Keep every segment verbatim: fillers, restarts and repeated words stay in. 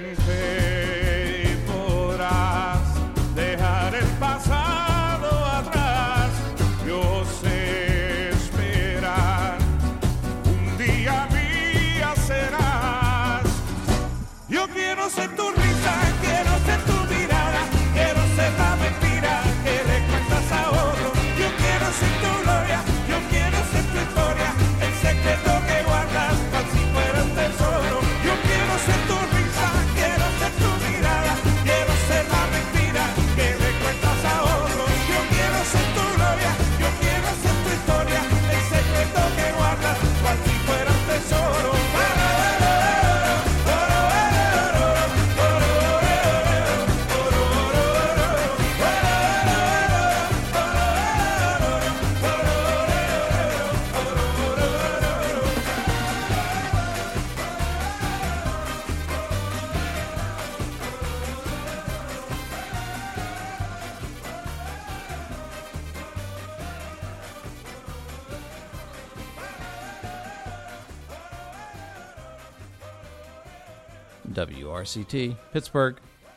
fe podrás dejar el pasado atrás. Yo sé esperar, un día mía serás. Yo quiero ser tu risa, quiero ser tu mirada, quiero ser la mentira que le cuentas a otro. Yo quiero ser tu gloria, yo quiero ser tu historia, el secreto que guardas cual si fuera un tesoro. Yo quiero ser tu risa, quiero ser tu mirada, quiero ser la mentira que le cuentas a otro. Yo quiero ser tu gloria, yo quiero ser tu historia, el secreto que guardas cual si fuera un tesoro. W R C T, Pittsburgh.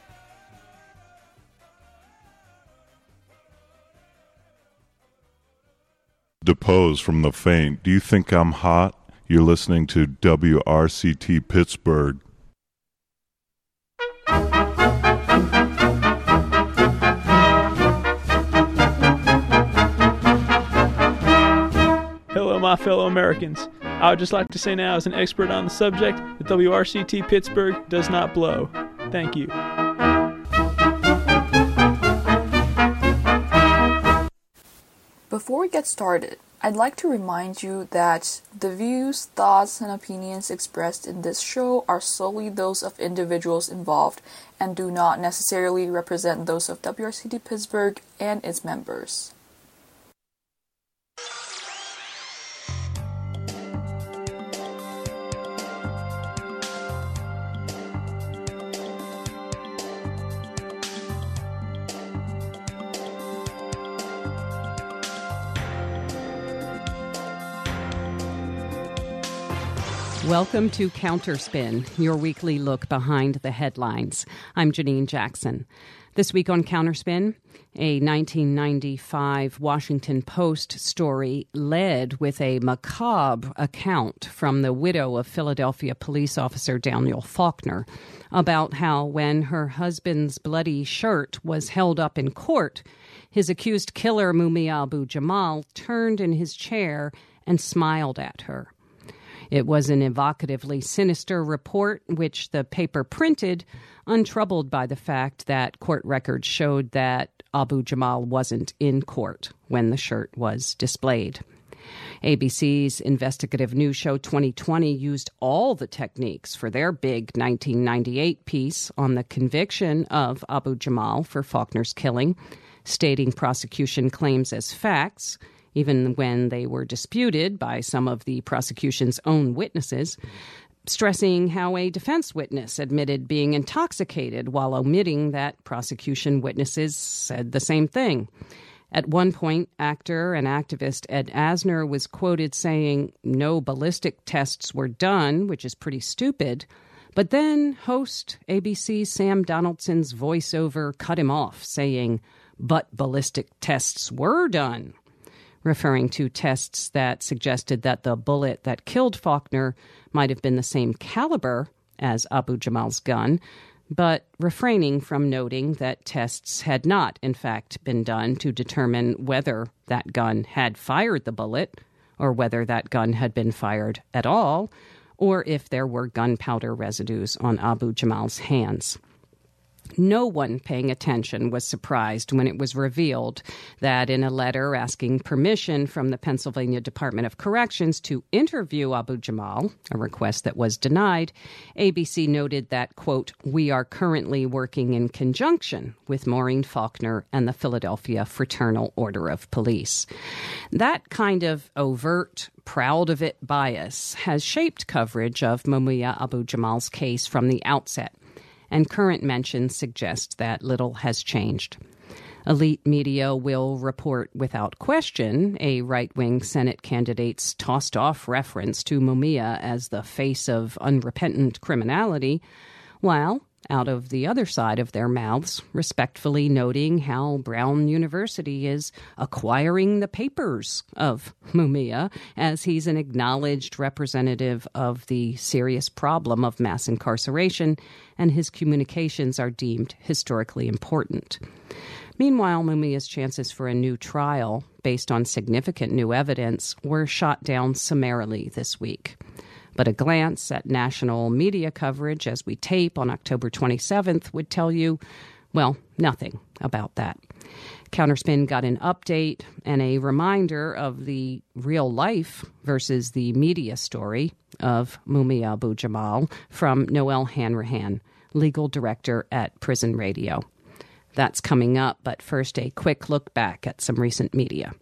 Depose from the faint. Do you think I'm hot? You're listening to W R C T Pittsburgh. Hello, my fellow Americans. I would just like to say now, as an expert on the subject, that W R C T Pittsburgh does not blow. Thank you. Before we get started, I'd like to remind you that the views, thoughts, and opinions expressed in this show are solely those of individuals involved and do not necessarily represent those of W R C T Pittsburgh and its members. Welcome to Counterspin, your weekly look behind the headlines. I'm Janine Jackson. This week on Counterspin, a nineteen ninety-five Washington Post story led with a macabre account from the widow of Philadelphia police officer Daniel Faulkner about how when her husband's bloody shirt was held up in court, his accused killer Mumia Abu-Jamal turned in his chair and smiled at her. It was an evocatively sinister report, which the paper printed, untroubled by the fact that court records showed that Abu-Jamal wasn't in court when the shirt was displayed. A B C's investigative news show twenty twenty used all the techniques for their big nineteen ninety-eight piece on the conviction of Abu-Jamal for Faulkner's killing, stating prosecution claims as facts, even when they were disputed by some of the prosecution's own witnesses, stressing how a defense witness admitted being intoxicated while omitting that prosecution witnesses said the same thing. At one point, actor and activist Ed Asner was quoted saying, "No ballistic tests were done," which is pretty stupid. But then host A B C's Sam Donaldson's voiceover cut him off, saying, "But ballistic tests were done," referring to tests that suggested that the bullet that killed Faulkner might have been the same caliber as Abu-Jamal's gun, but refraining from noting that tests had not, in fact, been done to determine whether that gun had fired the bullet, or whether that gun had been fired at all, or if there were gunpowder residues on Abu-Jamal's hands. No one paying attention was surprised when it was revealed that in a letter asking permission from the Pennsylvania Department of Corrections to interview Abu-Jamal, a request that was denied, A B C noted that, quote, "We are currently working in conjunction with Maureen Faulkner and the Philadelphia Fraternal Order of Police." That kind of overt, proud-of-it bias has shaped coverage of Mumia Abu-Jamal's case from the outset, and current mentions suggest that little has changed. Elite media will report without question a right-wing Senate candidate's tossed-off reference to Mumia as the face of unrepentant criminality, while out of the other side of their mouths, respectfully noting how Brown University is acquiring the papers of Mumia, as he's an acknowledged representative of the serious problem of mass incarceration, and his communications are deemed historically important. Meanwhile, Mumia's chances for a new trial, based on significant new evidence, were shot down summarily this week. But a glance at national media coverage as we tape on October twenty-seventh would tell you, well, nothing about that. Counterspin got an update and a reminder of the real life versus the media story of Mumia Abu-Jamal from Noel Hanrahan, legal director at Prison Radio. That's coming up, but first a quick look back at some recent media.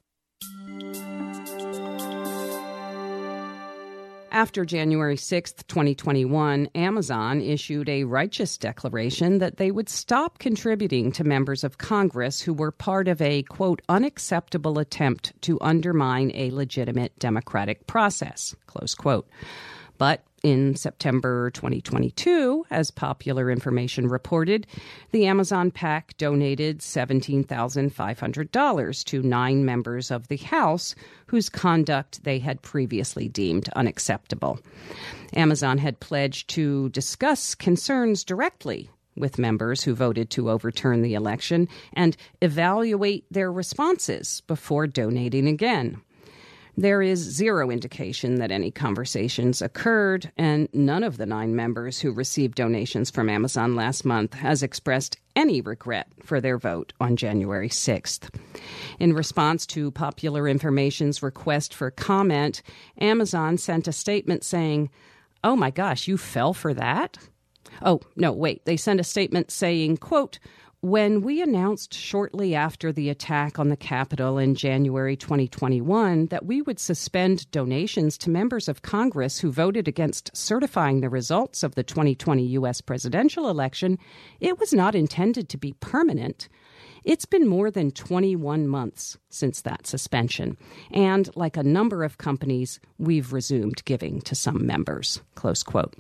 After January sixth, twenty twenty-one, Amazon issued a righteous declaration that they would stop contributing to members of Congress who were part of a, quote, unacceptable attempt to undermine a legitimate democratic process, close quote. But in September twenty twenty-two, as Popular Information reported, the Amazon PAC donated seventeen thousand five hundred dollars to nine members of the House whose conduct they had previously deemed unacceptable. Amazon had pledged to discuss concerns directly with members who voted to overturn the election and evaluate their responses before donating again. There is zero indication that any conversations occurred, and none of the nine members who received donations from Amazon last month has expressed any regret for their vote on January sixth. In response to Popular Information's request for comment, Amazon sent a statement saying, "Oh my gosh, you fell for that?" Oh, no, wait. They sent a statement saying, quote, "When we announced shortly after the attack on the Capitol in January twenty twenty-one that we would suspend donations to members of Congress who voted against certifying the results of the twenty twenty U S presidential election, it was not intended to be permanent. It's been more than twenty-one months since that suspension, and like a number of companies, we've resumed giving to some members," close quote.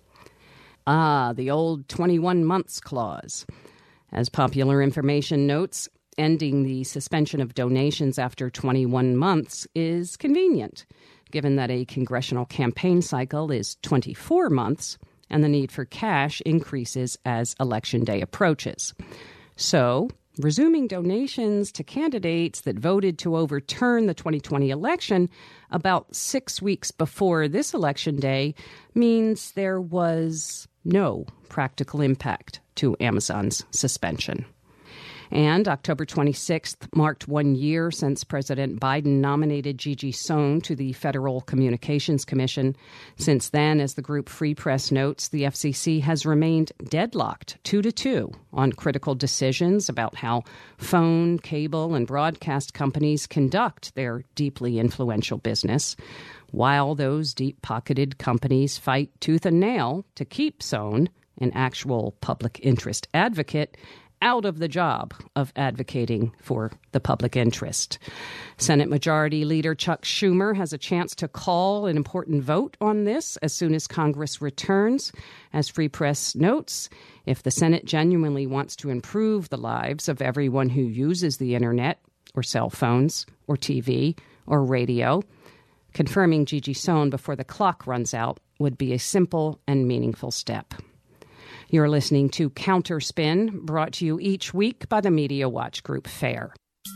Ah, the old twenty-one months clause. As Popular Information notes, ending the suspension of donations after twenty-one months is convenient, given that a congressional campaign cycle is twenty-four months and the need for cash increases as Election Day approaches. So, resuming donations to candidates that voted to overturn the twenty twenty election about six weeks before this election day means there was no practical impact to Amazon's suspension. And October twenty-sixth marked one year since President Biden nominated Gigi Sohn to the Federal Communications Commission. Since then, as the group Free Press notes, the F C C has remained deadlocked two to two on critical decisions about how phone, cable, and broadcast companies conduct their deeply influential business, while those deep-pocketed companies fight tooth and nail to keep Sohn, an actual public interest advocate, out of the job of advocating for the public interest. Senate Majority Leader Chuck Schumer has a chance to call an important vote on this as soon as Congress returns. As Free Press notes, if the Senate genuinely wants to improve the lives of everyone who uses the internet or cell phones or T V or radio, confirming Gigi Sohn before the clock runs out would be a simple and meaningful step. You're listening to Counterspin, brought to you each week by the Media Watch Group FAIR.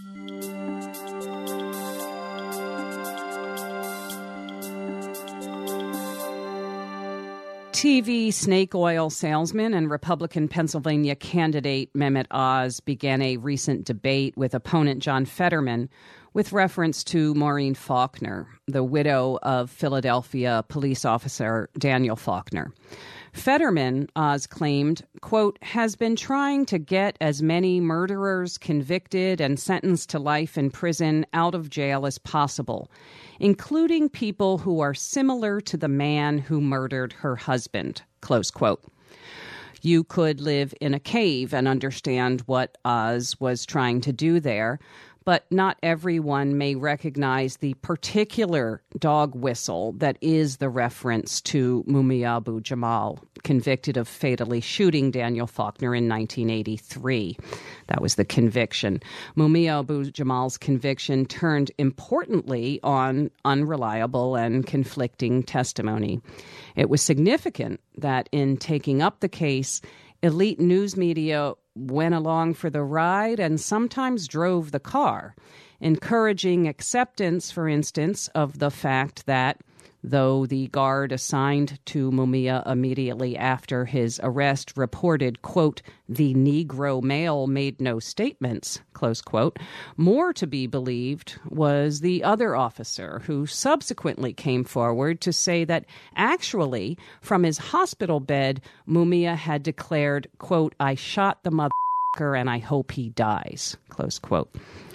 T V snake oil salesman and Republican Pennsylvania candidate Mehmet Oz began a recent debate with opponent John Fetterman with reference to Maureen Faulkner, the widow of Philadelphia police officer Daniel Faulkner. Fetterman, Oz claimed, quote, has been trying to get as many murderers convicted and sentenced to life in prison out of jail as possible, including people who are similar to the man who murdered her husband, close quote. You could live in a cave and understand what Oz was trying to do there, but not everyone may recognize the particular dog whistle that is the reference to Mumia Abu-Jamal, convicted of fatally shooting Daniel Faulkner in nineteen eighty-three. That was the conviction. Mumia Abu-Jamal's conviction turned importantly on unreliable and conflicting testimony. It was significant that in taking up the case, elite news media went along for the ride and sometimes drove the car, encouraging acceptance, for instance, of the fact that though the guard assigned to Mumia immediately after his arrest reported, quote, the Negro male made no statements, close quote, more to be believed was the other officer who subsequently came forward to say that actually from his hospital bed, Mumia had declared, quote, I shot the motherfucker and I hope he dies, close quote.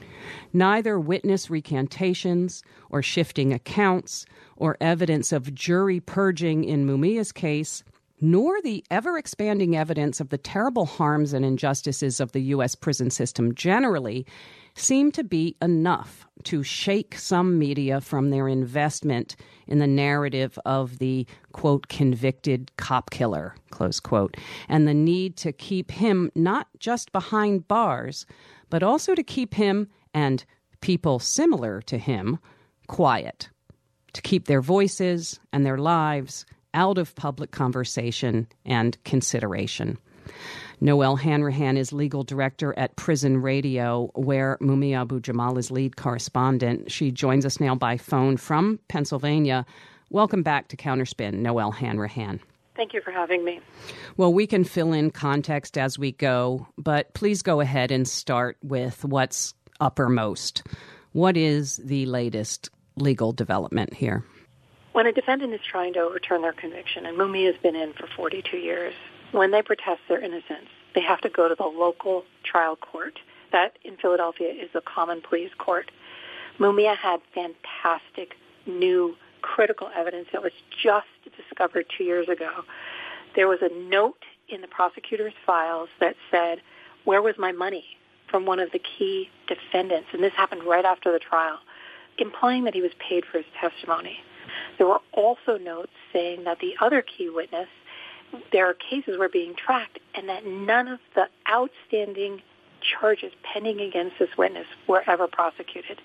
Neither witness recantations or shifting accounts or evidence of jury purging in Mumia's case, nor the ever-expanding evidence of the terrible harms and injustices of the U S prison system generally seem to be enough to shake some media from their investment in the narrative of the, quote, convicted cop killer, close quote, and the need to keep him not just behind bars, but also to keep him and people similar to him quiet, to keep their voices and their lives out of public conversation and consideration. Noelle Hanrahan is legal director at Prison Radio, where Mumia Abu-Jamal is lead correspondent. She joins us now by phone from Pennsylvania. Welcome back to Counterspin, Noelle Hanrahan. Thank you for having me. Well, we can fill in context as we go, but please go ahead and start with what's uppermost. What is the latest legal development here? When a defendant is trying to overturn their conviction, and Mumia has been in for forty-two years, when they protest their innocence, they have to go to the local trial court. That, in Philadelphia, is the common pleas court. Mumia had fantastic, new, critical evidence that was just discovered two years ago. There was a note in the prosecutor's files that said, where was my money, from one of the key defendants, and this happened right after the trial, implying that he was paid for his testimony. There were also notes saying that the other key witness, their cases were being tracked, and that none of the outstanding charges pending against this witness were ever prosecuted.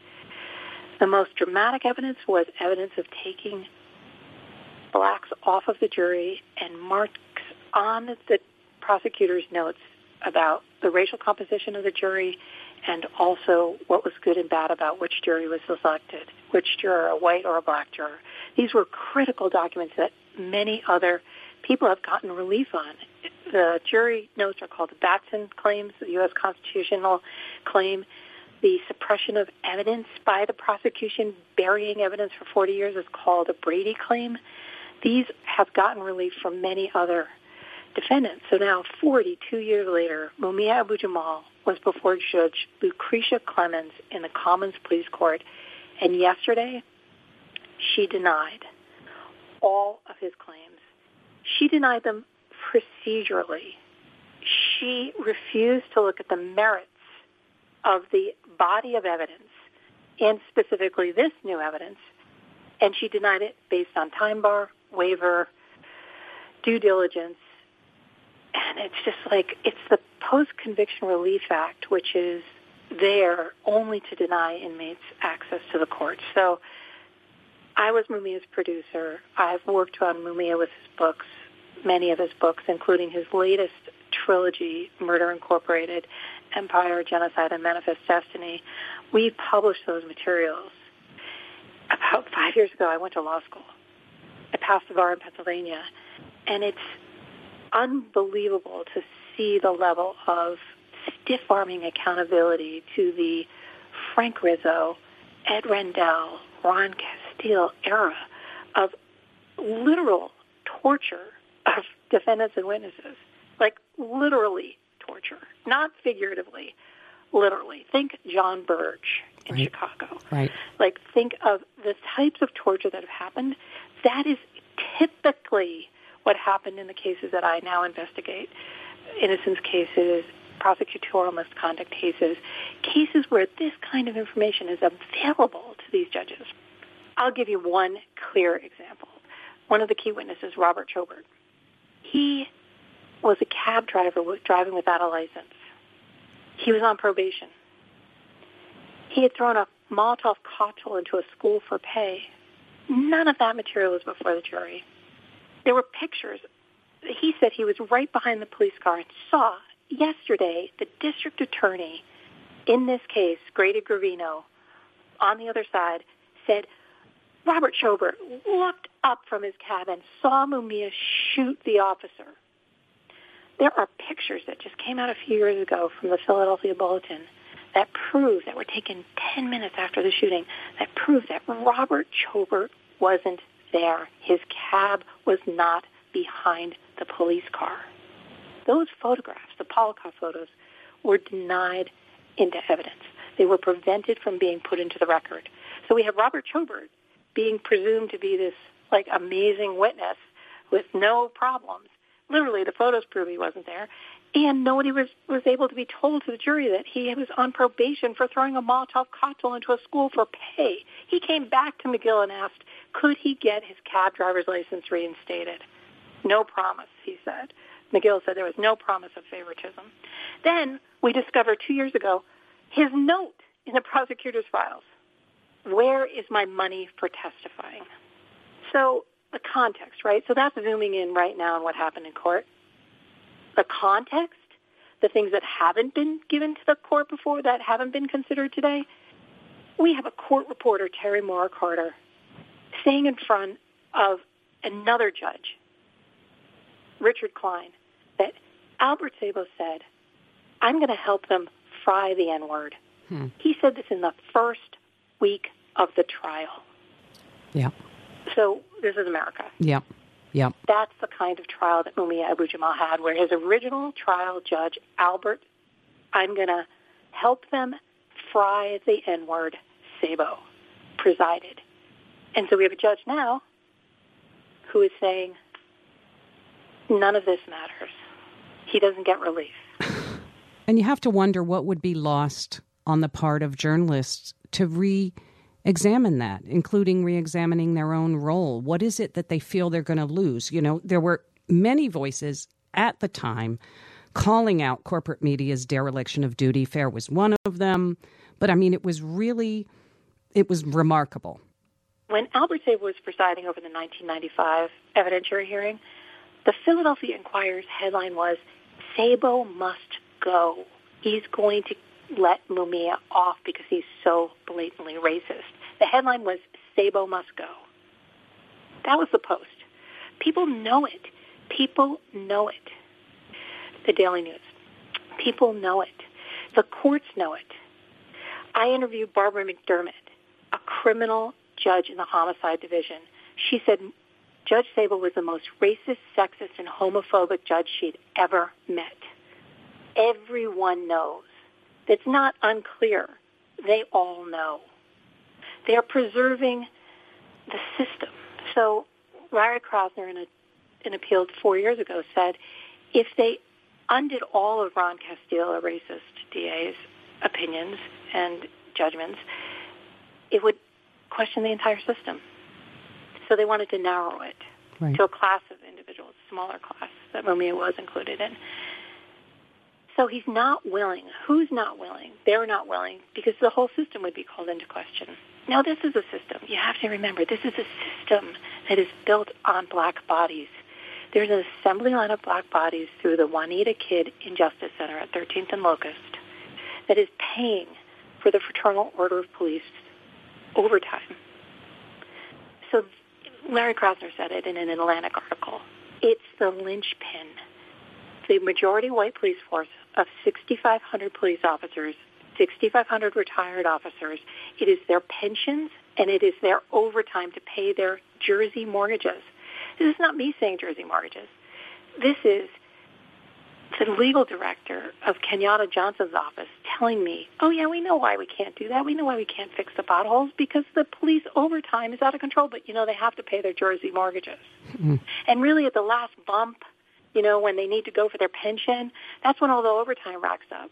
The most dramatic evidence was evidence of taking blacks off of the jury and marks on the prosecutor's notes about the racial composition of the jury and also what was good and bad about which jury was selected, which juror, a white or a black juror. These were critical documents that many other people have gotten relief on. The jury notes are called the Batson claims, the U S constitutional claim. The suppression of evidence by the prosecution, burying evidence for forty years, is called a Brady claim. These have gotten relief from many other defendants. So now, forty-two years later, Mumia Abu-Jamal was before Judge Lucretia Clemens in the Commons Pleas Court, and yesterday she denied all of his claims. She denied them procedurally. She refused to look at the merits of the body of evidence, and specifically this new evidence, and she denied it based on time bar, waiver, due diligence. And it's just like, it's the Post-Conviction Relief Act, which is there only to deny inmates access to the courts. So I was Mumia's producer. I've worked on Mumia with his books, many of his books, including his latest trilogy, Murder Incorporated, Empire, Genocide, and Manifest Destiny. We published those materials. About five years ago, I went to law school. I passed the bar in Pennsylvania, and it's unbelievable to see the level of stiff-arming accountability to the Frank Rizzo, Ed Rendell, Ron Castile era of literal torture of defendants and witnesses, like literally torture, not figuratively, literally. Think John Burge in right. Chicago. Right. Like, think of the types of torture that have happened. That is typically what happened in the cases that I now investigate. Innocence cases, prosecutorial misconduct cases, cases where this kind of information is available to these judges. I'll give you one clear example. One of the key witnesses, Robert Chobert. He was a cab driver driving without a license. He was on probation. He had thrown a Molotov cocktail into a school for pay. None of that material was before the jury. There were pictures. He said he was right behind the police car and saw yesterday the district attorney in this case, Grady Gravino, on the other side, said Robert Chobert looked up from his cab and saw Mumia shoot the officer. There are pictures that just came out a few years ago from the Philadelphia Bulletin that prove, that were taken ten minutes after the shooting, that prove that Robert Chobert wasn't there. His cab was not behind the police car. Those photographs, the Polikoff photos, were denied into evidence. They were prevented from being put into the record. So we have Robert Chobert being presumed to be this like amazing witness with no problems. Literally, the photos prove he wasn't there. And nobody was, was able to be told to the jury that he was on probation for throwing a Molotov cocktail into a school for pay. He came back to McGill and asked, could he get his cab driver's license reinstated? No promise, he said. McGill said there was no promise of favoritism. Then we discovered two years ago his note in the prosecutor's files. Where is my money for testifying? So the context, right? So that's zooming in right now on what happened in court. The context, the things that haven't been given to the court before, that haven't been considered today. We have a court reporter, Terry Moore Carter, saying in front of another judge, Richard Klein, that Albert Sabo said, I'm going to help them fry the N-word. Hmm. He said this in the first week of the trial. Yeah. So this is America. Yeah. Yeah. That's the kind of trial that Mumia Abu-Jamal had, where his original trial judge, Albert, I'm going to help them fry the N-word, Sabo, presided. And so we have a judge now who is saying, none of this matters. He doesn't get relief. And you have to wonder what would be lost on the part of journalists to re-examine that, including re-examining their own role. What is it that they feel they're going to lose? You know, there were many voices at the time calling out corporate media's dereliction of duty. FAIR was one of them. But, I mean, it was really, it was remarkable. When Albert Sabo was presiding over the nineteen ninety-five evidentiary hearing, the Philadelphia Inquirer's headline was, Sabo must go. He's going to let Mumia off because he's so blatantly racist. The headline was, Sabo must go. That was the Post. People know it. People know it. The Daily News. People know it. The courts know it. I interviewed Barbara McDermott, a criminal judge in the homicide division. She said Judge Sabo was the most racist, sexist, and homophobic judge she'd ever met. Everyone knows. It's not unclear. They all know. They're preserving the system. So Larry Krasner, in a, an appeal four years ago, said if they undid all of Ron Castile, a racist D A's opinions and judgments, it would question the entire system. So they wanted to narrow it right to a class of individuals, a smaller class that Mumia was included in. So he's not willing. Who's not willing? They're not willing because the whole system would be called into question. Now, this is a system. You have to remember, this is a system that is built on black bodies. There's an assembly line of black bodies through the Juanita Kidd Injustice Center at thirteenth and Locust that is paying for the Fraternal Order of Police overtime. So Larry Krasner said it in an Atlantic article. It's the linchpin. The majority white police force of sixty-five hundred police officers, sixty-five hundred retired officers, it is their pensions and it is their overtime to pay their Jersey mortgages. This is not me saying Jersey mortgages. This is the legal director of Kenyatta Johnson's office telling me, oh, yeah, we know why we can't do that. We know why we can't fix the potholes because the police overtime is out of control. But, you know, they have to pay their Jersey mortgages. Mm-hmm. And really at the last bump, You know, when they need to go for their pension, that's when all the overtime racks up.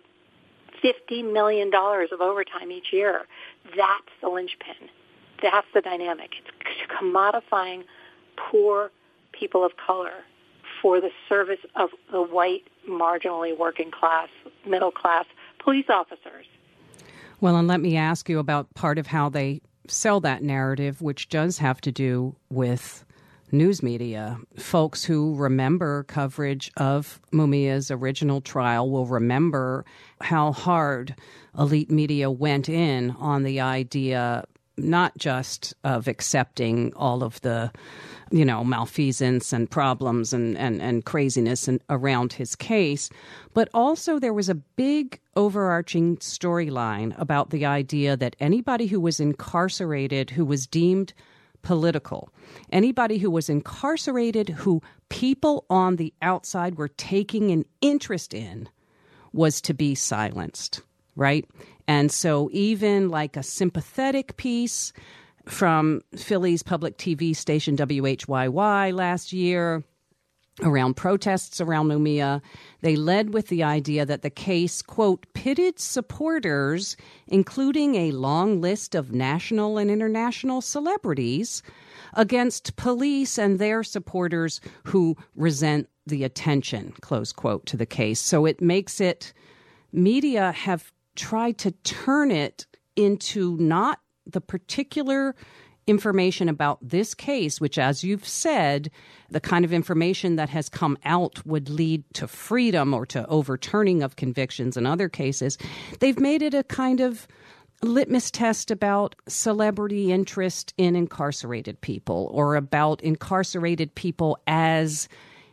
fifty million dollars of overtime each year. That's the linchpin. That's the dynamic. It's commodifying poor people of color for the service of the white, marginally working class, middle class police officers. Well, and let me ask you about part of how they sell that narrative, which does have to do with news media. Folks who remember coverage of Mumia's original trial will remember how hard elite media went in on the idea not just of accepting all of the, you know, malfeasance and problems and, and, and craziness and around his case, but also there was a big overarching storyline about the idea that anybody who was incarcerated who was deemed political, anybody who was incarcerated who people on the outside were taking an interest in, was to be silenced, right? And so even like a sympathetic piece from Philly's public T V station W H Y Y last year around protests around Mumia, they led with the idea that the case, quote, pitted supporters, including a long list of national and international celebrities, against police and their supporters who resent the attention, close quote, to the case. So it makes it, media have tried to turn it into not the particular information about this case, which, as you've said, the kind of information that has come out would lead to freedom or to overturning of convictions in other cases. They've made it a kind of litmus test about celebrity interest in incarcerated people or about incarcerated people as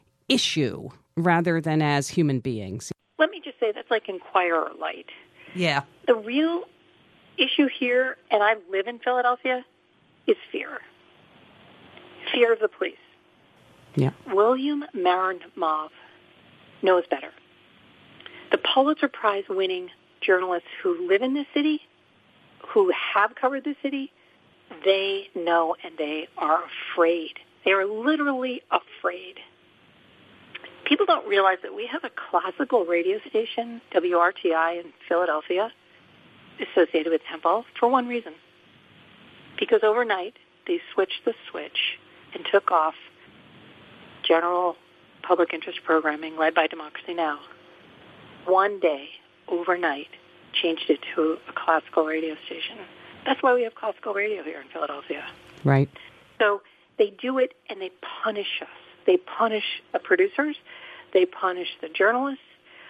issue rather than as human beings. Let me just say that's like Inquirer light. Yeah. The real issue here, and I live in Philadelphia, is fear. Fear of the police. Yeah. William Maranmov knows better. The Pulitzer Prize winning journalists who live in this city, who have covered the city, they know and they are afraid. They are literally afraid. People don't realize that we have a classical radio station, W R T I in Philadelphia, associated with Temple, for one reason. Because overnight, they switched the switch and took off general public interest programming led by Democracy Now! One day, overnight, changed it to a classical radio station. That's why we have classical radio here in Philadelphia. Right. So they do it and they punish us. They punish the producers. They punish the journalists.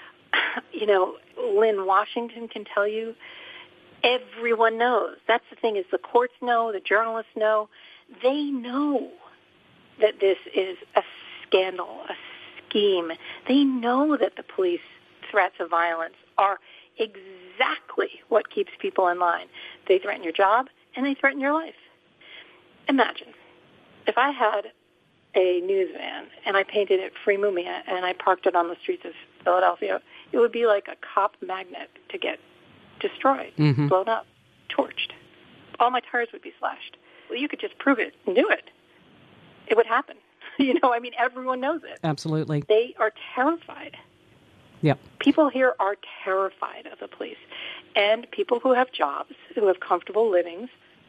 You know, Lynn Washington can tell you, everyone knows. That's the thing, is the courts know, the journalists know. They know that this is a scandal, a scheme. They know that the police threats of violence are exactly what keeps people in line. They threaten your job and they threaten your life. Imagine if I had a news van and I painted it Free Mumia and I parked it on the streets of Philadelphia, it would be like a cop magnet to get destroyed, mm-hmm. blown up, torched. All my tires would be slashed. Well, you could just prove it and do it. It would happen. You know, I mean, everyone knows it. Absolutely. They are terrified. Yep. People here are terrified of the police. And people who have jobs, who have comfortable livings,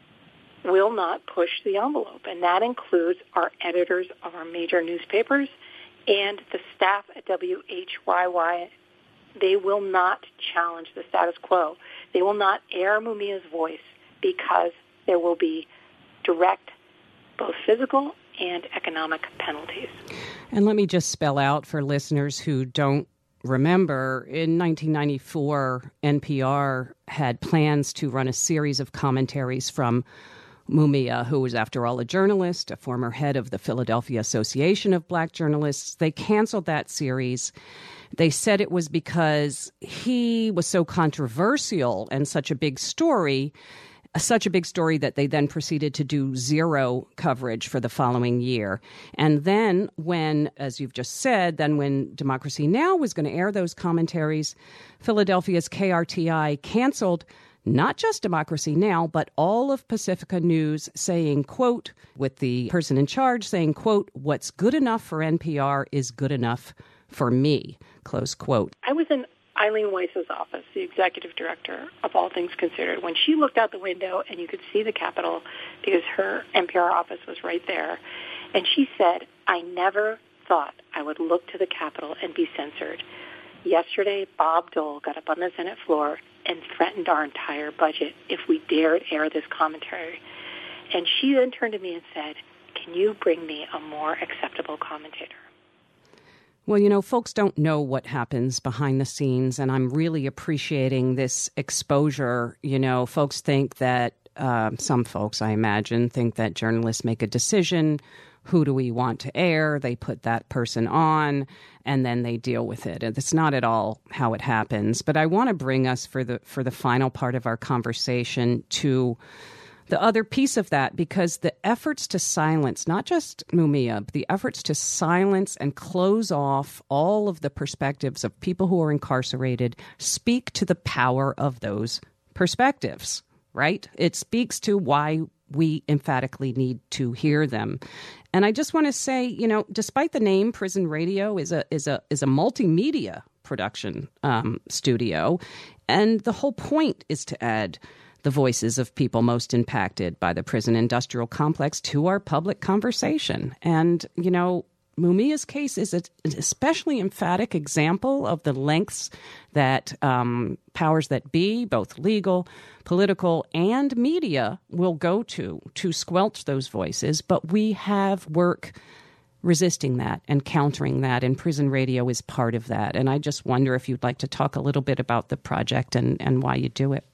will not push the envelope. And that includes our editors of our major newspapers and the staff at W H Y Y. They will not challenge the status quo. They will not air Mumia's voice because there will be direct, both physical and economic penalties. And let me just spell out for listeners who don't remember, in nineteen ninety-four, N P R had plans to run a series of commentaries from Mumia, who was, after all, a journalist, a former head of the Philadelphia Association of Black Journalists. They canceled that series. They said it was because he was so controversial and such a big story, such a big story that they then proceeded to do zero coverage for the following year. And then when, as you've just said, then when Democracy Now! Was going to air those commentaries, Philadelphia's K R T I canceled not just Democracy Now!, but all of Pacifica News saying, quote, with the person in charge saying, quote, what's good enough for N P R is good enough for me, close quote. I was in Eileen Weiss's office, the executive director of All Things Considered, when she looked out the window and you could see the Capitol because her N P R office was right there. And she said, I never thought I would look to the Capitol and be censored. Yesterday, Bob Dole got up on the Senate floor and threatened our entire budget if we dared air this commentary. And she then turned to me and said, can you bring me a more acceptable commentator? Well, you know, folks don't know what happens behind the scenes, and I'm really appreciating this exposure. You know, folks think that, uh, some folks, I imagine, think that journalists make a decision. Who do we want to air? They put that person on, and then they deal with it. And it's not at all how it happens. But I want to bring us for the for the final part of our conversation to the other piece of that, because the efforts to silence, not just Mumia, but the efforts to silence and close off all of the perspectives of people who are incarcerated speak to the power of those perspectives, right? It speaks to why we emphatically need to hear them. And I just want to say, you know, despite the name Prison Radio is a is a is a multimedia production um, studio, and the whole point is to add the voices of people most impacted by the prison industrial complex to our public conversation. And, you know, Mumia's case is an especially emphatic example of the lengths that um, powers that be, both legal, political, and media, will go to to squelch those voices. But we have work resisting that and countering that, and Prison Radio is part of that. And I just wonder if you'd like to talk a little bit about the project and, and why you do it.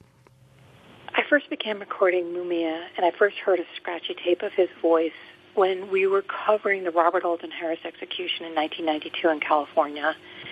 I first began recording Mumia, and I first heard a scratchy tape of his voice when we were covering the Robert Alton Harris execution in nineteen ninety-two in California.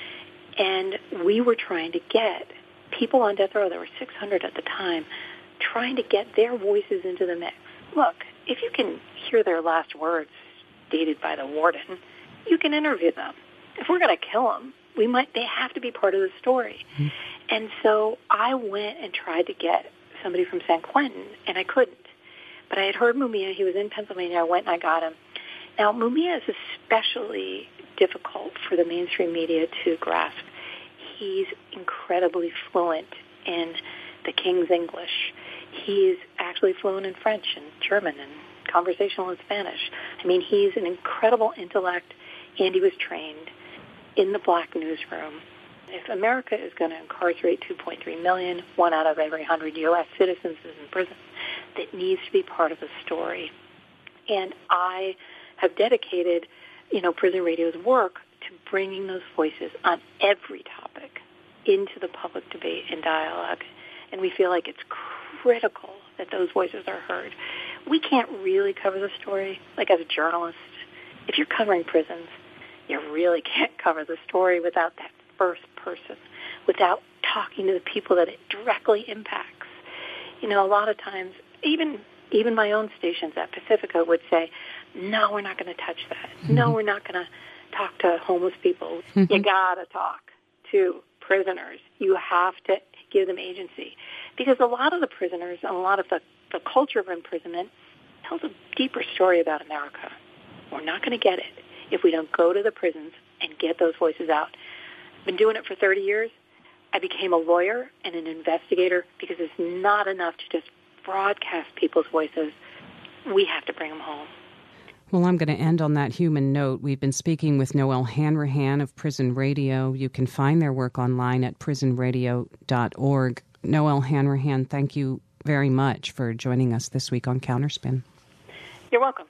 And we were trying to get people on death row, there were six hundred at the time, trying to get their voices into the mix. Look, if you can hear their last words stated by the warden, you can interview them. If we're going to kill them, we might, they have to be part of the story. Mm-hmm. And so I went and tried to get somebody from San Quentin, and I couldn't. But I had heard Mumia. He was in Pennsylvania. I went and I got him. Now, Mumia is especially difficult for the mainstream media to grasp. He's incredibly fluent in the King's English. He's actually fluent in French and German and conversational in Spanish. I mean, he's an incredible intellect, and he was trained in the black newsroom. If America is going to incarcerate two point three million, one out of every one hundred U S citizens is in prison, that needs to be part of the story. And I have dedicated, you know, Prison Radio's work to bringing those voices on every topic into the public debate and dialogue. And we feel like it's critical that those voices are heard. We can't really cover the story, like as a journalist. If you're covering prisons, you really can't cover the story without that first person, without talking to the people that it directly impacts. You know, a lot of times, even even my own stations at Pacifica would say, no, we're not going to touch that. Mm-hmm. No, we're not going to talk to homeless people. Mm-hmm. You got to talk to prisoners. You have to give them agency. Because a lot of the prisoners and a lot of the, the culture of imprisonment tells a deeper story about America. We're not going to get it if we don't go to the prisons and get those voices out. I've been doing it for thirty years. I became a lawyer and an investigator because it's not enough to just broadcast people's voices. We have to bring them home. Well, I'm going to end on that human note. We've been speaking with Noelle Hanrahan of Prison Radio. You can find their work online at prison radio dot org. Noelle Hanrahan, thank you very much for joining us this week on Counterspin. You're welcome.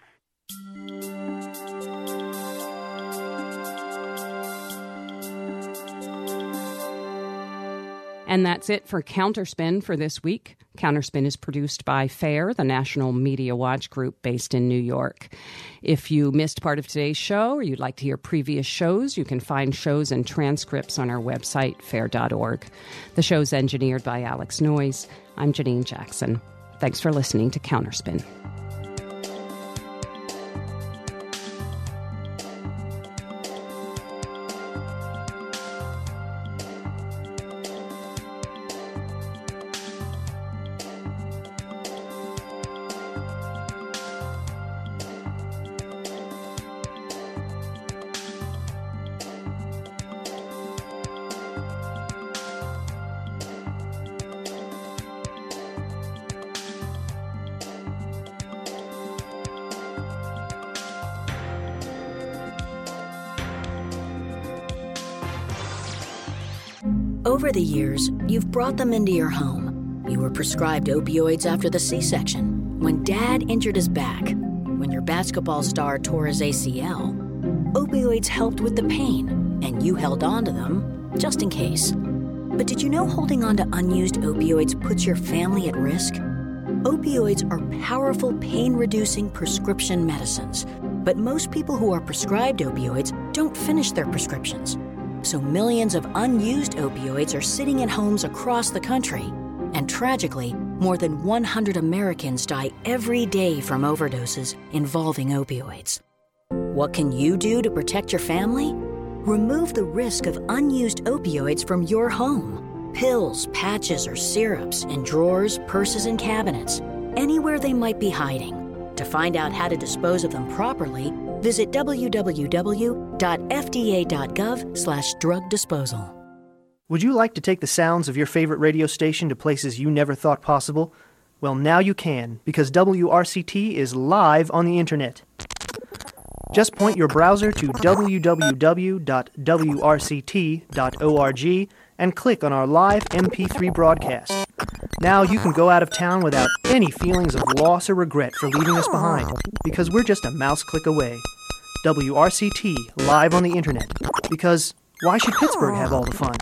And that's it for Counterspin for this week. Counterspin is produced by FAIR, the National Media Watch Group based in New York. If you missed part of today's show or you'd like to hear previous shows, you can find shows and transcripts on our website, fair dot org. The show's engineered by Alex Noyes. I'm Janine Jackson. Thanks for listening to Counterspin. Over the years, you've brought them into your home. You were prescribed opioids after the C-section, when Dad injured his back, when your basketball star tore his A C L. Opioids helped with the pain, and you held on to them just in case. But did you know holding on to unused opioids puts your family at risk? Opioids are powerful pain-reducing prescription medicines, but most people who are prescribed opioids don't finish their prescriptions. So millions of unused opioids are sitting in homes across the country. And tragically, more than one hundred Americans die every day from overdoses involving opioids. What can you do to protect your family? Remove the risk of unused opioids from your home. Pills, patches, or syrups in drawers, purses, and cabinets, anywhere they might be hiding. To find out how to dispose of them properly, visit w w w dot f d a dot gov slash drug disposal. Would you like to take the sounds of your favorite radio station to places you never thought possible? Well, now you can, because W R C T is live on the internet. Just point your browser to w w w dot w r c t dot org and click on our live M P three broadcast. Now you can go out of town without any feelings of loss or regret for leaving us behind, because we're just a mouse click away. W R C T, live on the internet. Because why should Pittsburgh have all the fun?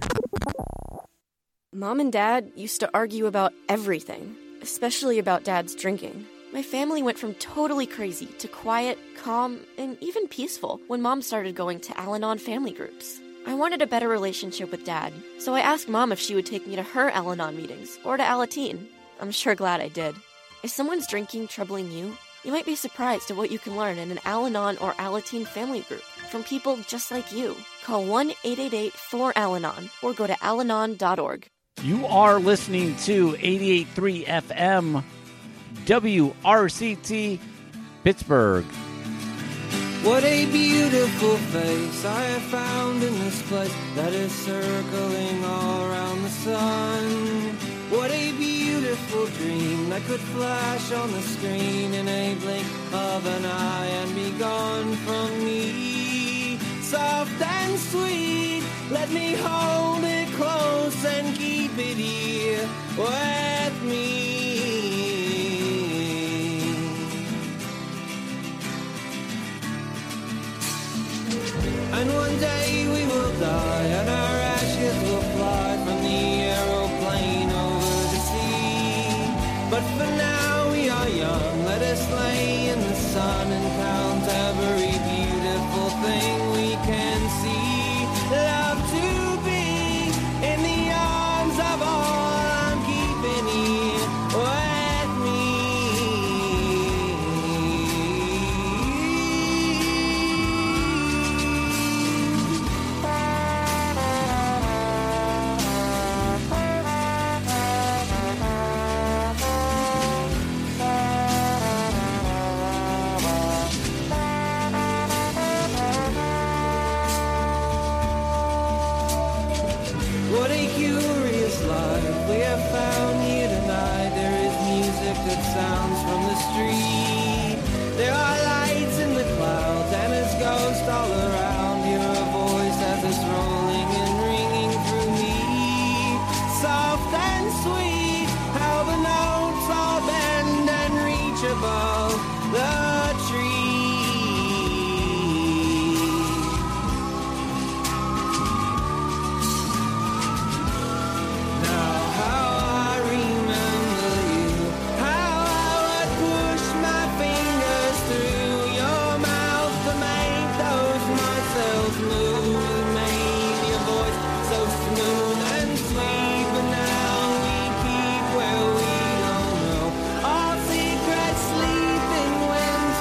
Mom and Dad used to argue about everything, especially about Dad's drinking. My family went from totally crazy to quiet, calm, and even peaceful when Mom started going to Al-Anon family groups. I wanted a better relationship with Dad, so I asked Mom if she would take me to her Al-Anon meetings or to Alateen. I'm sure glad I did. Is someone's drinking troubling you? You might be surprised at what you can learn in an Al-Anon or Alateen family group from people just like you. Call one eight eight eight four Al Anon or go to al anon dot org. You are listening to eighty-eight point three F M W R C T Pittsburgh. What a beautiful face I have found in this place that is circling all around the sun. What a beautiful dream that could flash on the screen in a blink of an eye and be gone from me. Soft and sweet, let me hold it close and keep it here with me. And one day we will die and our ashes will fly from the aeroplane over the sea. But for now we are young, let us lay in the sun and count every beautiful thing we can see. Love to be in the arms of all I'm keeping here with me. What a curious life we have found here tonight. There is music that sounds from the street. There are lights in the clouds and there's ghosts all around. Hear a voice as it's rolling and ringing through me. Soft and sweet, how the notes all bend and reach above the tree. Sleeping when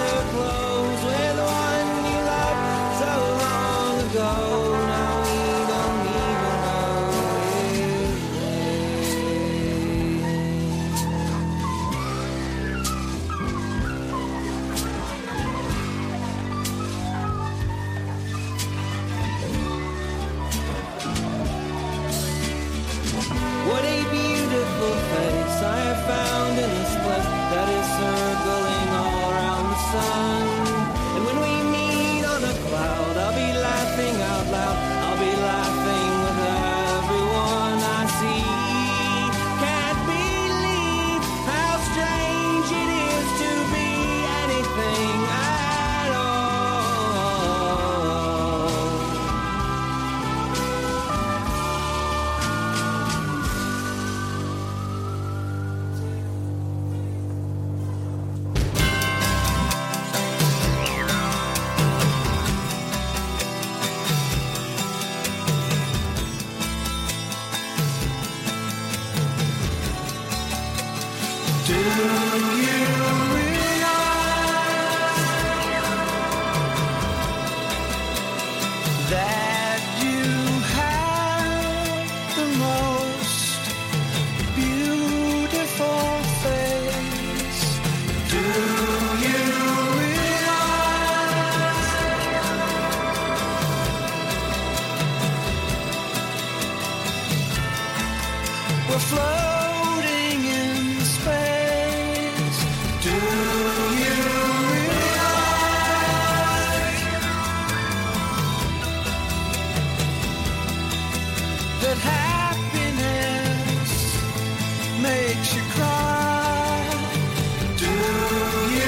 Do you realize that you have the most beautiful face? Do you realize we're floating in space? Do you realize that happiness makes you cry? Do you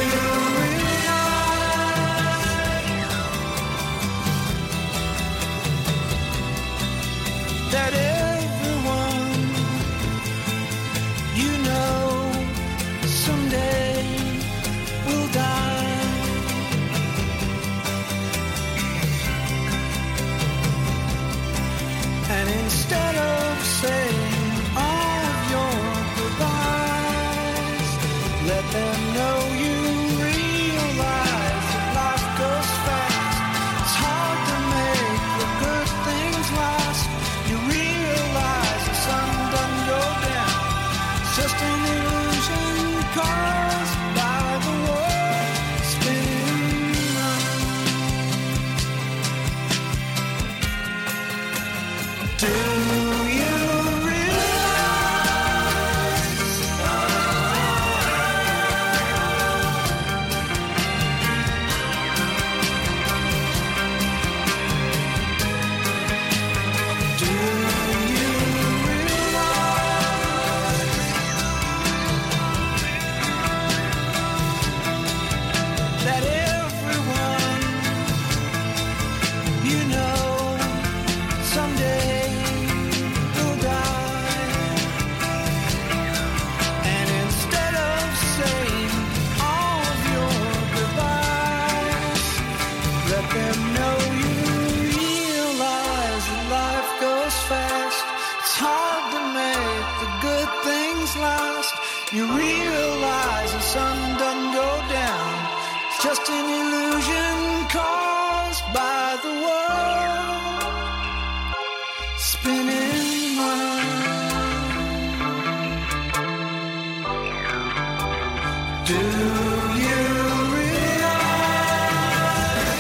realize that everyone you know someday will die? And instead of saying all of your goodbyes, let them know you realize that life goes fast. It's hard to make the good things last. You realize the sun doesn't go down. It's just an illusion caused by the world spinning round. Do you that everyone you know someday will die? And instead of saying all of your goodbyes, let them know you realize that life goes fast. It's hard to make the good things last. You realize the sun doesn't go down. It's just an illusion caused by the world spinning round. Do you realize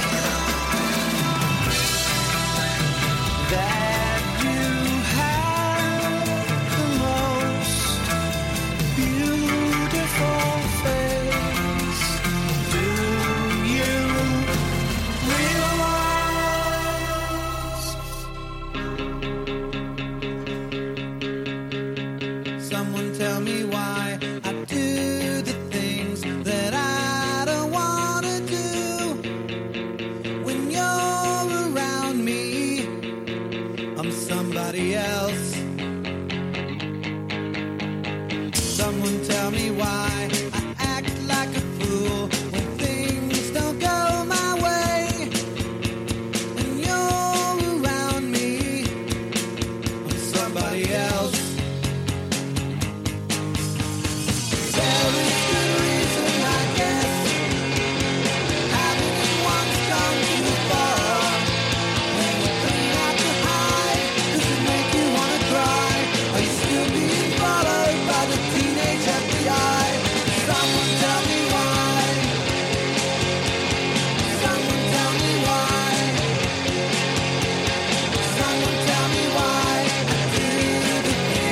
that you have the most beautiful face? Do you realize? Someone tell me why I do the things that I don't want to do. When you're around me, I'm somebody else. Someone tell me why I act like a fool when things don't go my way. When you're around me, I'm somebody else. There is good reason, I guess. Having it once gone too far. When you clean out the high, does it make you wanna cry? Are you still being followed by the teenage F B I? Someone tell me why. Someone tell me why. Someone tell me why I do the things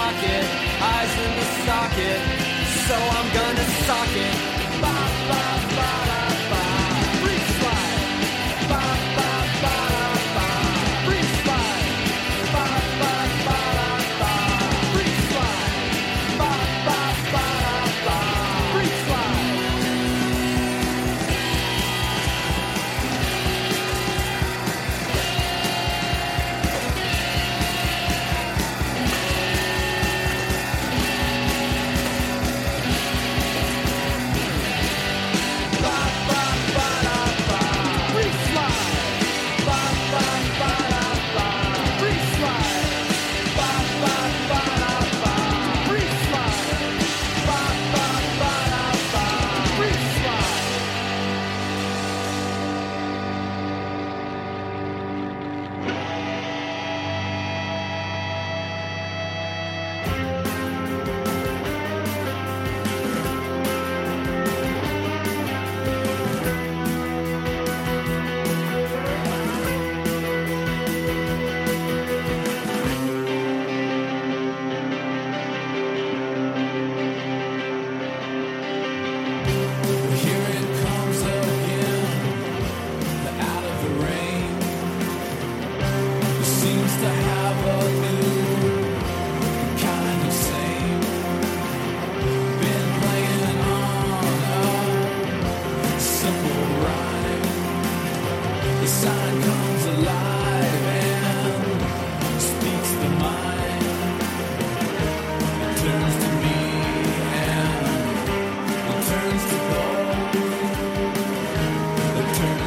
rocket, eyes in the socket, so I'm gonna sock it. Ba, ba, ba, da, ba. Free slide. Ba, ba, ba, da, ba. Free slide. Ba, ba, ba, da, ba. Free slide. Ba, ba, ba, da, ba. Free slide.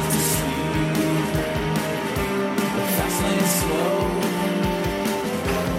Fast lane slow.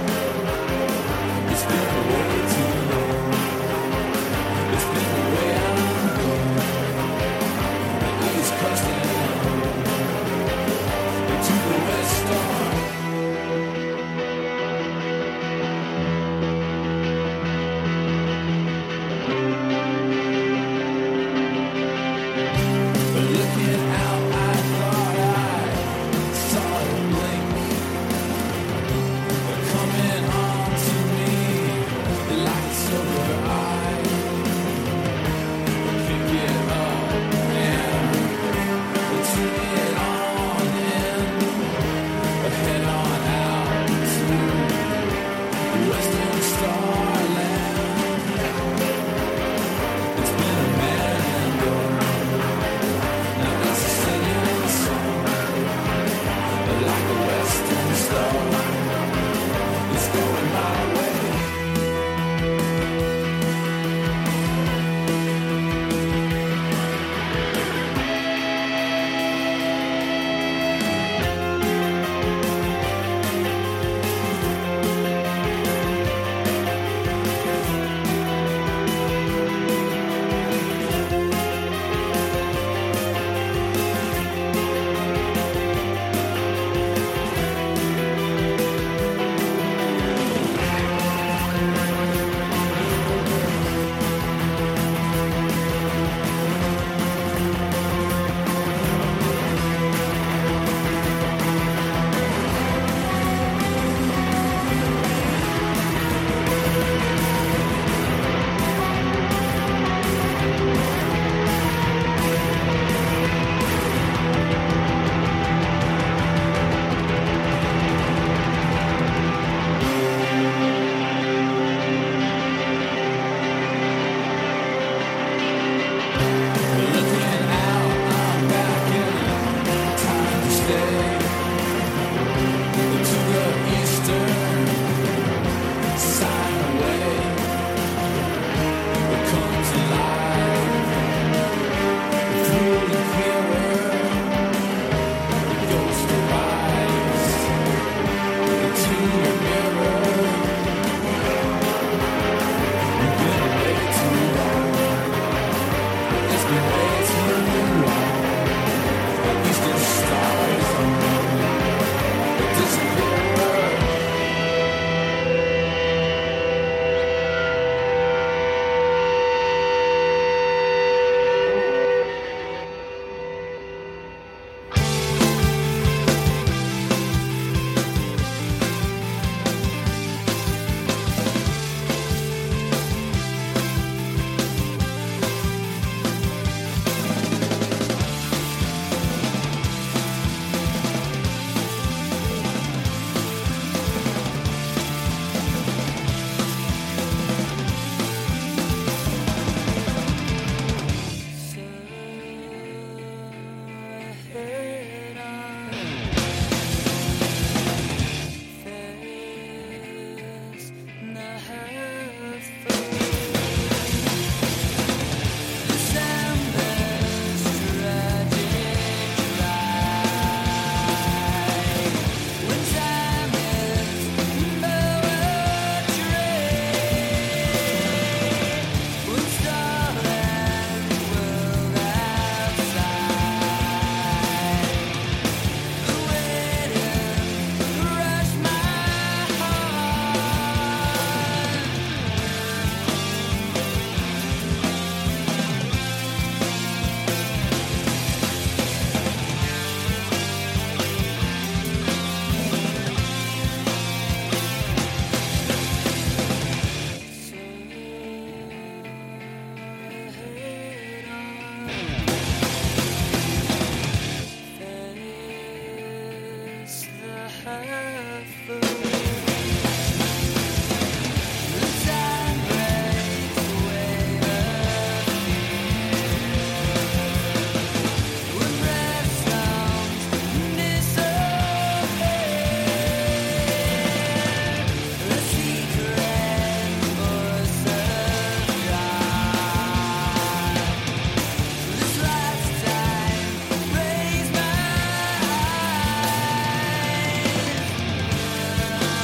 Raise my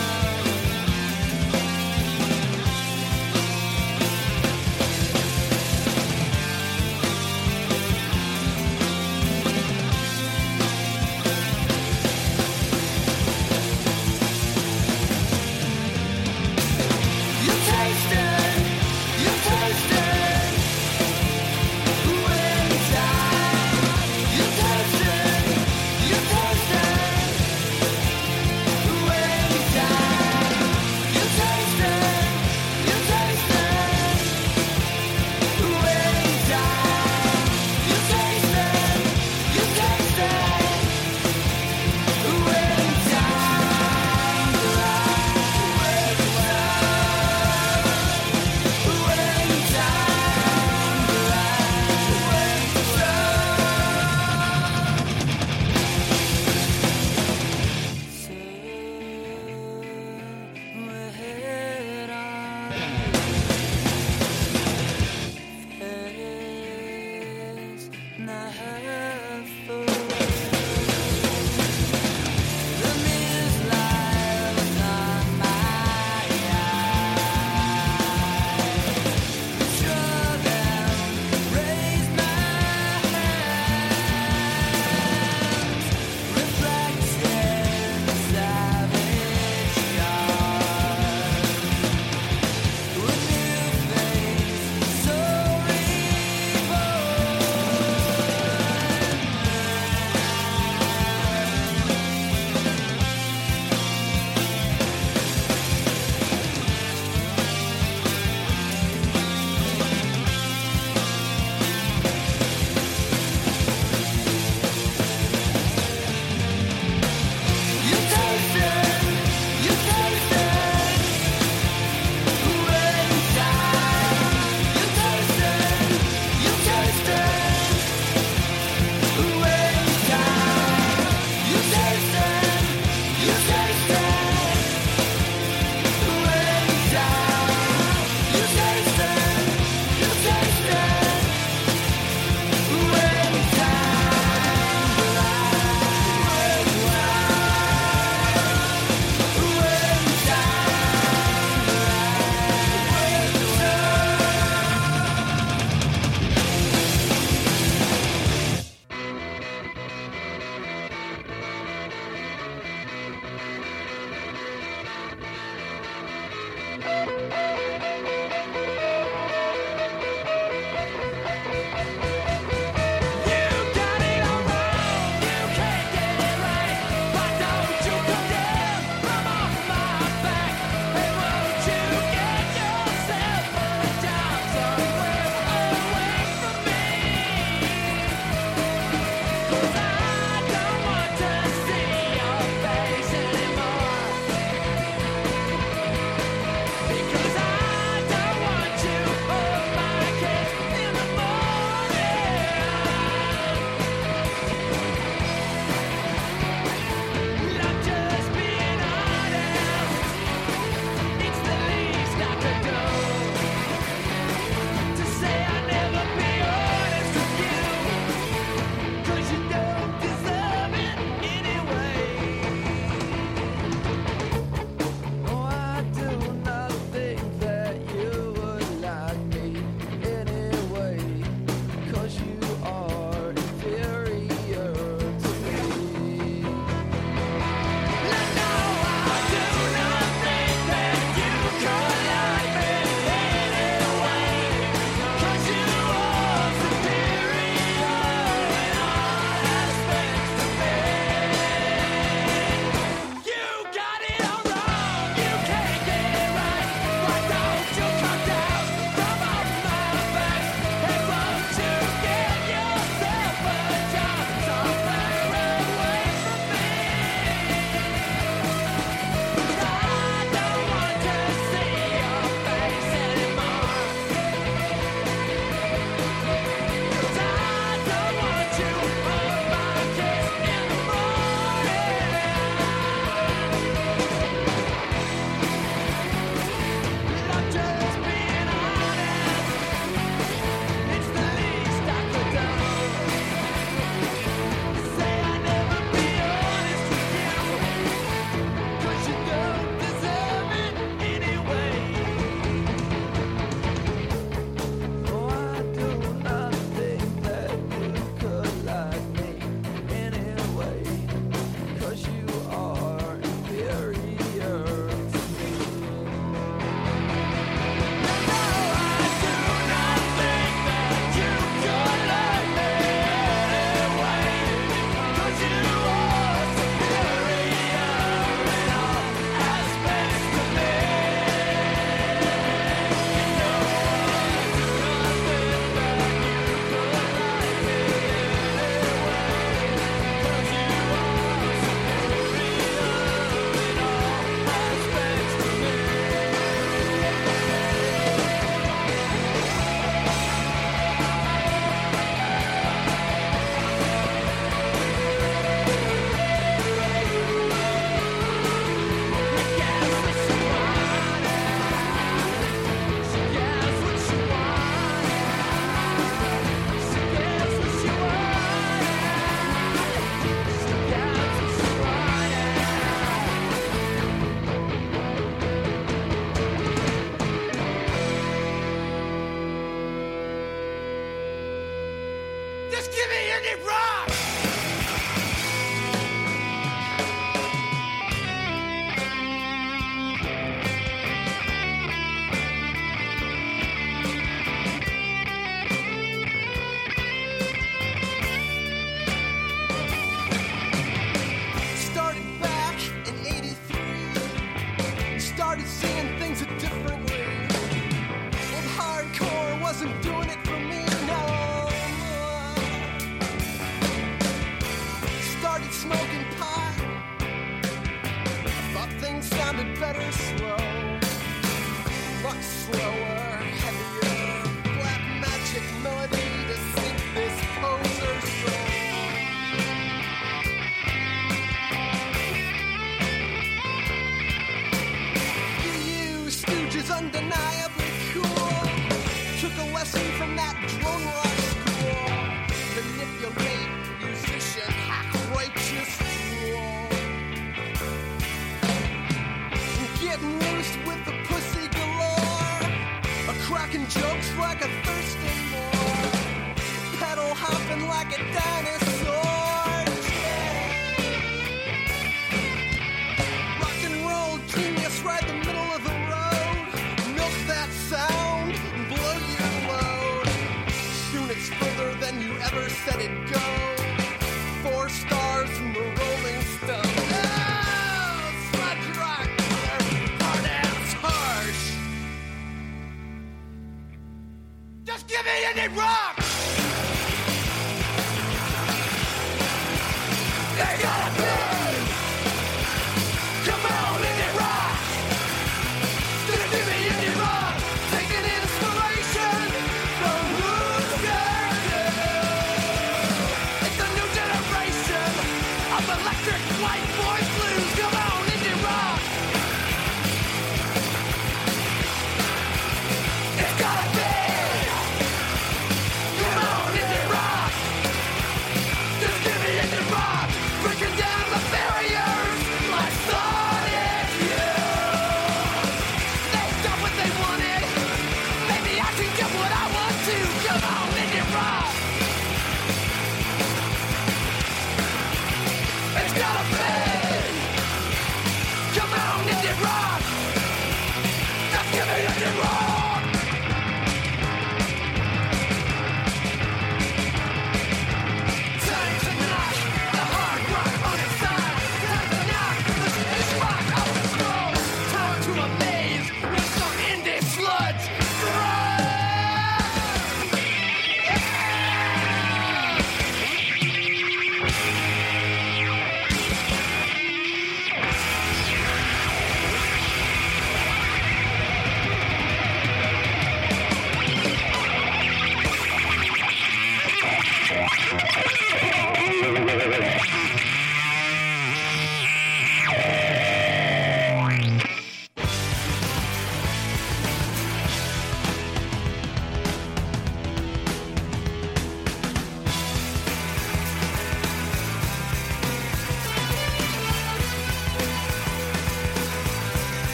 indie rock! Started back in eighty-three. Started seeing things a different way. Old hardcore wasn't doing it for me no more. Started smoking pot. Thought things sounded better slow. Much slower, heavier. Black magic melody to sink this poser's soul. You stooges undeniably cool. Took a lesson from that drone rock school. Manipulate, musician, hack, righteous drool. Getting loose with the pussy galore. A cracking jokes like a thirsty more. Pedal hopping like a dinosaur. Rock and roll genius, ride the middle of the road. Milk that sound, blow your load. Soon it's further than you ever said it'd go. Four stars from the Rolling Stones. Oh, sludge rock, hard ass harsh. Just give me indie rock. They gotta be. Come on, indie rock. Just give me indie rock. Taking inspiration from who's It's a new generation of electric white boy blues. Come on, indie rock. It's gotta be. Come on, indie rock. Just give me indie rock. Breaking down the barriers like Sonic Youth. They got what they wanted. Maybe I can get what I want to. Come on, indie rock. It's gotta be. Come on, indie rock. Just give me indie rock. Time to knock the hard rock on its side. Time to knock the space rock out of the scroll. Time to amaze with some indie sludge.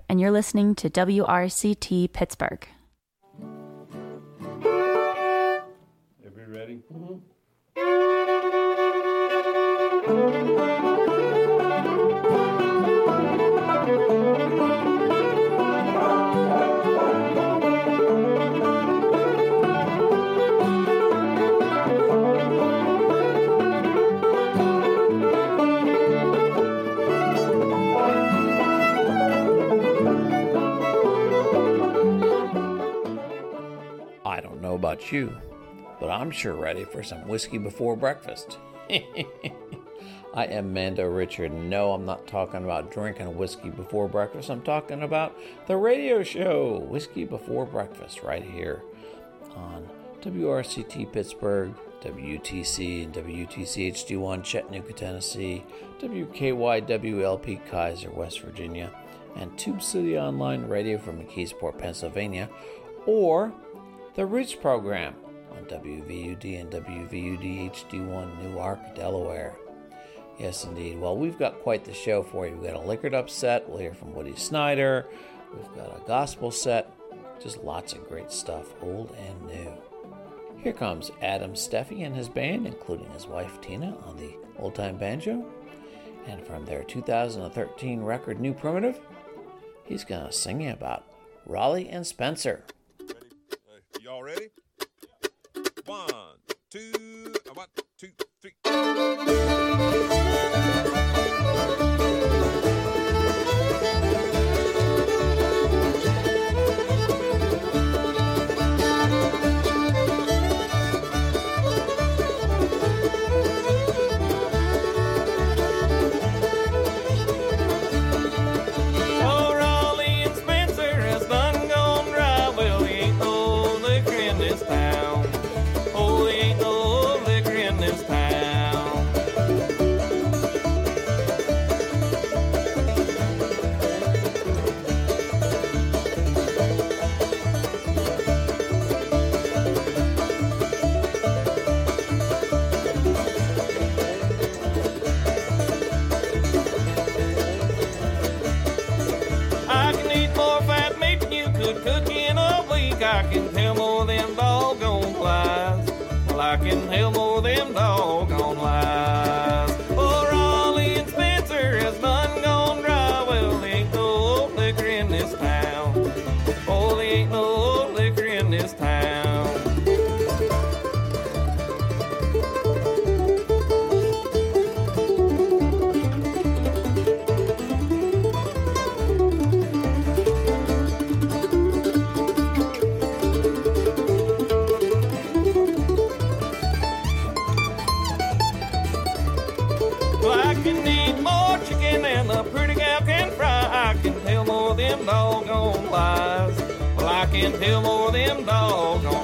and you're listening to W R C T Pittsburgh. Everybody ready? Mm-hmm. I don't know about you, but I'm sure ready for some whiskey before breakfast. I am Mando Richard, and no, I'm not talking about drinking whiskey before breakfast. I'm talking about the radio show, Whiskey Before Breakfast, right here on W R C T Pittsburgh, W T C and W T C H D one Chattanooga, Tennessee, W K Y W L P Kaiser, West Virginia, and Tube City Online Radio from McKeesport, Pennsylvania, or the Roots program on W V U D and W V U D H D one Newark, Delaware. Yes, indeed. Well, we've got quite the show for you. We've got a liquored up set. We'll hear from Woody Snyder. We've got a gospel set. Just lots of great stuff, old and new. Here comes Adam Steffi and his band, including his wife Tina on the old-time banjo. And from their two thousand thirteen record, New Primitive, he's going to sing you about Raleigh and Spencer. Y'all ready? One, two, one, two, three. I can tell more them doggone lies. Well, I can tell more them doggone lies. Oh, Raleigh and Spencer has done gone dry. Well, there ain't no old liquor in this town. Oh, there ain't no old liquor in this town. Them doggone lies. Well, I can tell more them doggone